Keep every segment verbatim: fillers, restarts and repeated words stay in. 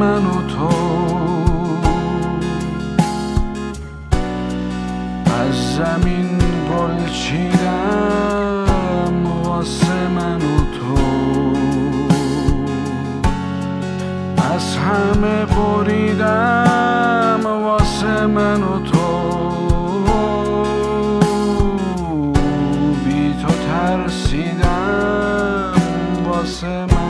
من و تو، از زمین گل چیدم واسه من و تو، از همه بریدم واسه من و تو، بی تو ترسیدم واسه من و تو.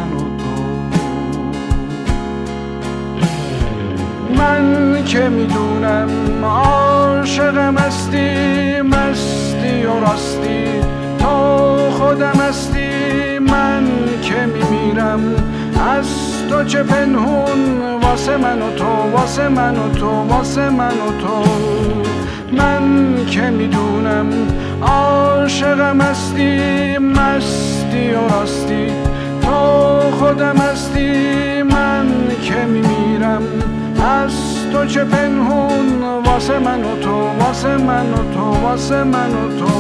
من که میدونم عاشقم هستی، مستی و راستی تو خودم هستی، من که میمیرم از تو چه پنهون واسه من و تو، واسه من و تو، واسه من و تو. من که میدونم عاشقم هستی، مستی و راستی تو خودم هستی، من که میمیرم از تو چه پنهون واسه من و تو، واسه من و تو، واسه من و تو.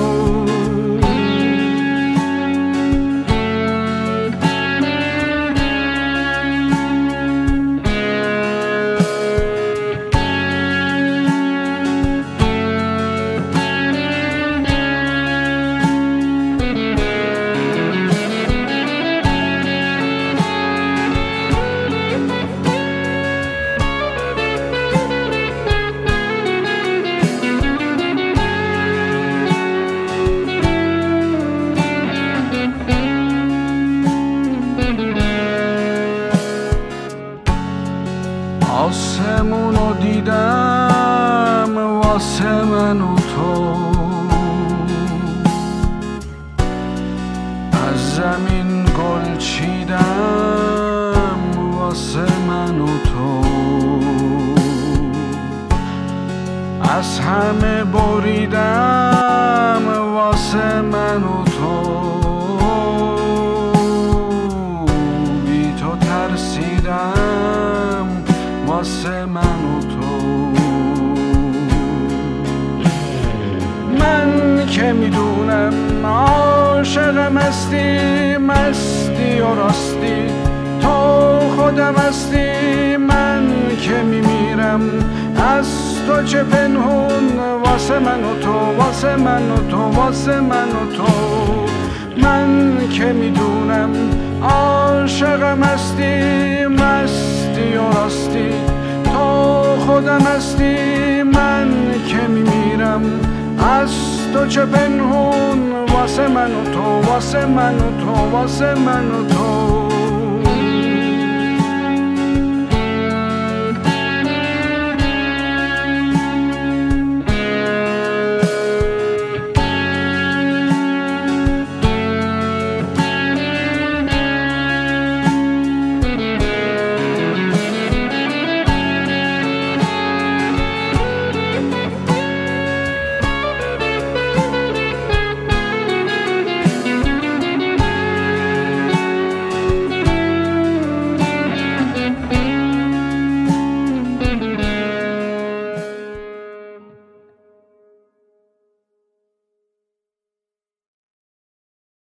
آسمونو دیدم واسه من و تو، از زمین گل چیدم واسه من و تو، از همه بریدم واسه من و تو، بی تو ترسیدم واسه من و تو. من که میدونم عاشقم هستی، مستی و راستی تو خودم هستی، من که میمیرم از تو چه پنهون واسه من و تو، واسه من و تو، واسه من و تو. من که میدونم عاشقم هستی، مستی و راستی تو خودم هستی، من که میمیرم از تو چه پنهون واسه من و تو، واسه من و تو، واسه من و تو.